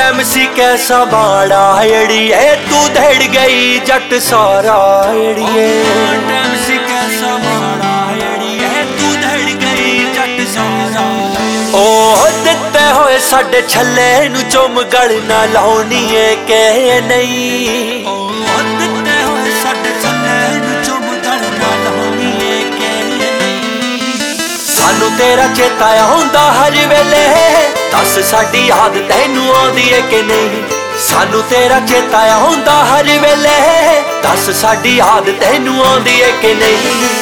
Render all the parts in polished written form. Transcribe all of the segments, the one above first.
Time सी कैसा बाड़ा एड़िए तू धड़ गई जट सारा एड़िए टाइम सी कैसा बाड़ा एड़िए तू धड़ गई जट सारा ओ दिते होए साडे छल्ले नू चुम गल ना लाउनी है के नहीं ओ दिते होए साडे छल्ले नू चुम गल ना लाउनी है के नहीं सानू तेरा चेता आउंदा हर वेले दस साडी याद तैनू आउंदी है कि नहीं सानू तेरा चेता आउंदा हर वेले दस साडी याद तैनू आउंदी है कि नहीं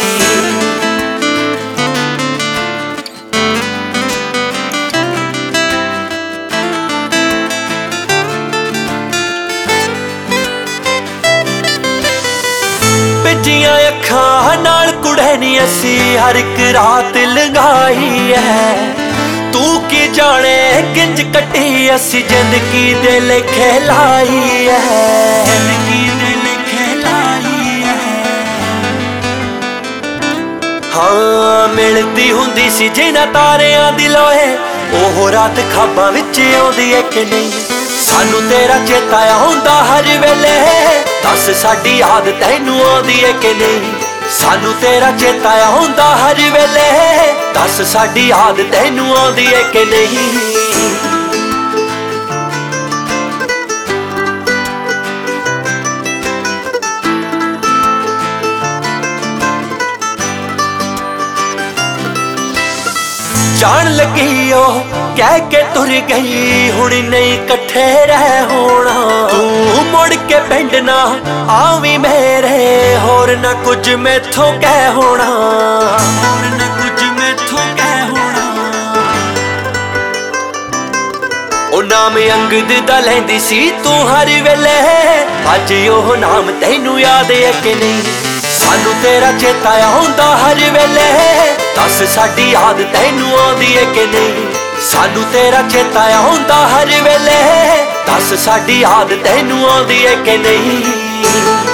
बिजियां अखां नाल कुड़े नी असी हर एक रात लंघाई है तू की जाने किंज कटी असी जिंदगी दे लेखे लाई है जिंदगी दे लेखे लाई है हाँ मिलदी हुंदी सी जिन्हां तारियां दी लोए ओह रात खाबां विच आउंदी है कि नहीं सानू तेरा चेता आउंदा हर वेले दस साडी याद तैनू आउंदी है कि नहीं सानू तेरा चेता आउंदा हर वेले दस साडी याद तैनू आउंदी है कि नहीं जान लगी ओ कह के तुर गई हुण नहीं कट्ठे रह होना तू मुड़ के पिंड ना आवी मेरे होर ना कुछ मैथों कह होना होर ना कुछ मैथों कह होना ओ नाम अंगद दा लैंदी सी तू हर वेले अज ओह नाम तैनू याद है कि नहीं सानू तेरा चेता आउंदा हर वेले दस साडी याद तैनू आउंदी है कि नहीं सानू तेरा चेता आउंदा हर वेले दस साडी याद तैनू आउंदी है कि नहीं।